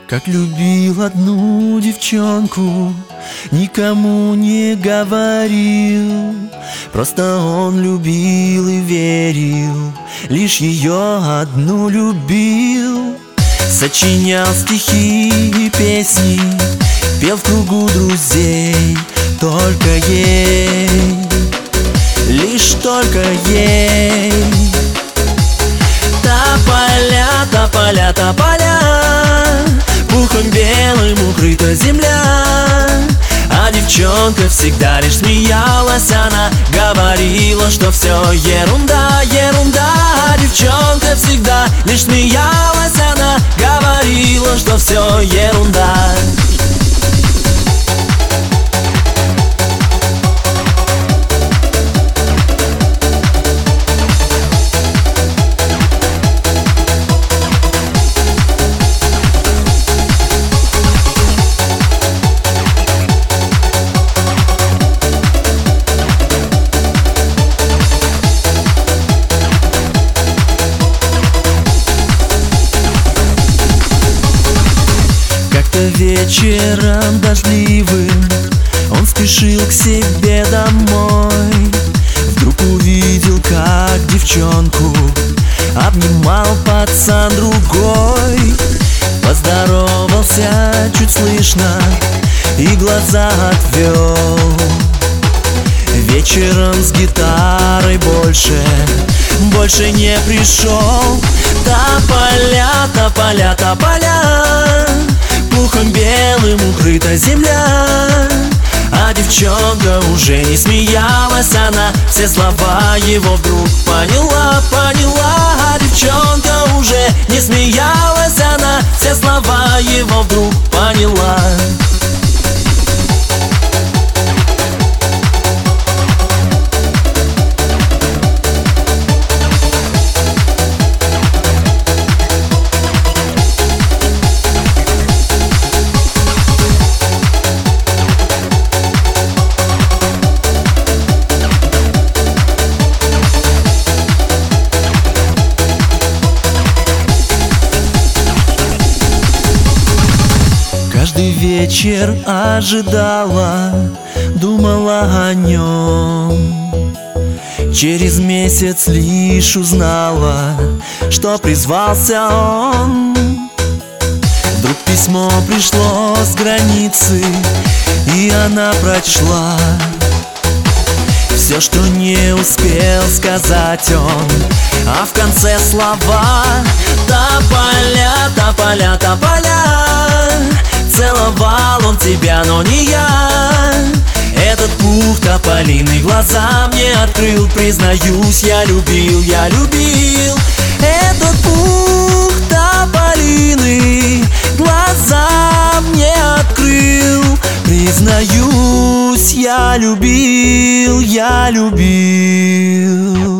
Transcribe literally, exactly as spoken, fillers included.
Как любил одну девчонку, никому не говорил. Просто он любил и верил, лишь ее одну любил. Сочинял стихи и песни, пел в кругу друзей, только ей, лишь только ей. Тополя, тополя, тополя, пухом белым укрыта земля. А девчонка всегда лишь смеялась, она говорила, что все ерунда, ерунда. А девчонка всегда лишь смеялась, она говорила, что все ерунда. Вечером дождливым он спешил к себе домой. Вдруг увидел, как девчонку обнимал пацан другой. Поздоровался чуть слышно и глаза отвел. Вечером с гитарой больше, больше не пришел. Тополя, тополя, тополя, пухом белым укрыта земля. А девчонка уже не смеялась, она все слова его вдруг поняла, поняла. А девчонка уже не смеялась, она все слова его вдруг поняла. Каждый вечер ожидала, думала о нем. Через месяц лишь узнала, что призвался он. Вдруг письмо пришло с границы, и она прочла все, что не успел сказать он. А в конце слова: тополя, тополя, тополя, целовал он тебя, но не я. Этот пух тополиный глаза мне открыл, признаюсь, я любил, я любил. Этот пух тополиный глаза мне открыл, признаюсь, я любил, я любил.